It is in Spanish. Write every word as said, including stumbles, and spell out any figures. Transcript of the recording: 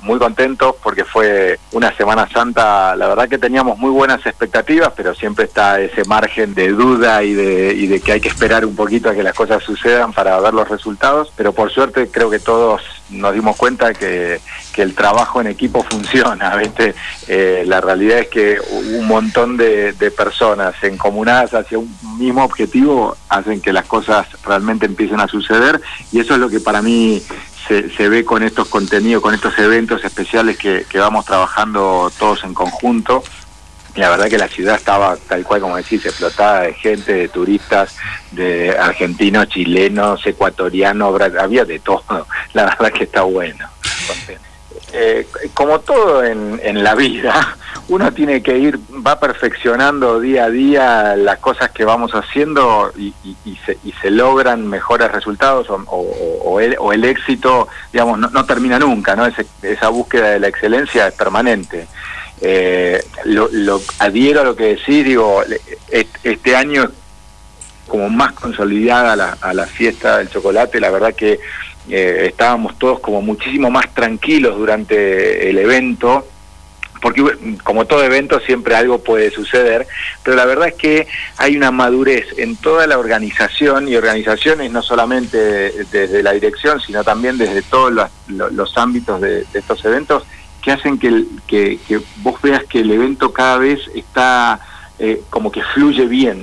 muy contentos porque fue una Semana Santa, la verdad que teníamos muy buenas expectativas, pero siempre está ese margen de duda y de, y de que hay que esperar un poquito a que las cosas sucedan para ver los resultados, pero por suerte creo que todos nos dimos cuenta que, que el trabajo en equipo funciona, ¿viste? Eh, la realidad es que un montón de, de personas encomunadas hacia un mismo objetivo hacen que las cosas realmente empiecen a suceder, y eso es lo que para mí se, se ve con estos contenidos, con estos eventos especiales que, que vamos trabajando todos en conjunto. Y la verdad que la ciudad estaba, tal cual como decís, explotada de gente, de turistas, de argentinos, chilenos, ecuatorianos, había de todo. La verdad que está bueno. Eh, como todo en, en la vida, uno tiene que ir, va perfeccionando día a día las cosas que vamos haciendo y, y, y, se, y se logran mejores resultados, o, o, o, el, o el éxito, digamos, no, no termina nunca, ¿no? Ese, esa búsqueda de la excelencia es permanente. Eh, lo, lo adhiero a lo que decís, digo, este año como más consolidada la, a la fiesta del chocolate, la verdad que eh, estábamos todos como muchísimo más tranquilos durante el evento, porque como todo evento siempre algo puede suceder, pero la verdad es que hay una madurez en toda la organización, y organizaciones no solamente desde la dirección, sino también desde todos los, los ámbitos de, de estos eventos, que hacen que, el, que, que vos veas que el evento cada vez está eh, como que fluye bien.